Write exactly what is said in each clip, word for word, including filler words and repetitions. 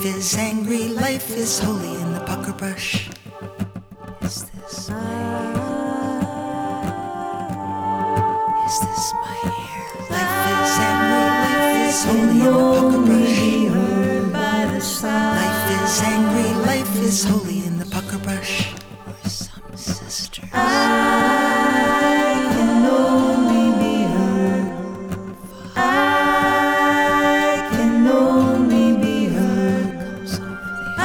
Life is angry, life is holy in the pucker brush. Is this my hair? Is this my hair? Life is angry, life is holy in the pucker brush. Life is angry, life is holy in the pucker brush. Or some sisters. I can only be heard. I can only be heard. I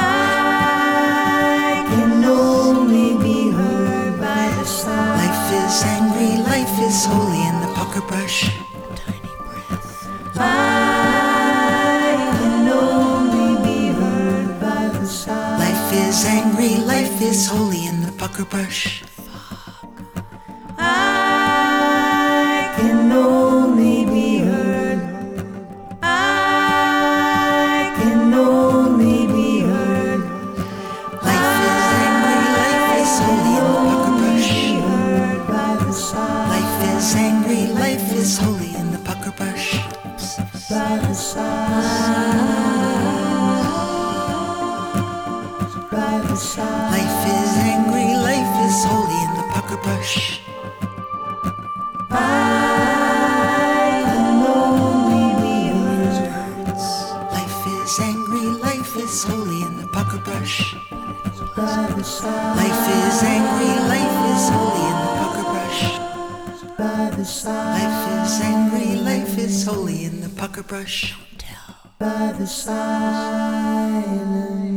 can only be heard by the sound. Life is angry, life is holy in the pucker brush. A tiny breath. I can only be heard by the sound. Life is angry, life is holy in the pucker brush. I can only be heard. I can only be heard. Life is angry, life is holy in the pucker brush. Life is angry, life is holy in the pucker brush. By the Life is angry, life is holy in the pucker brush. I can only be heard. Life is angry, life is holy in the pucker brush. Life is angry, life is holy in the pucker brush. Life is angry, life is holy in the pucker brush. Don't tell. By the silence.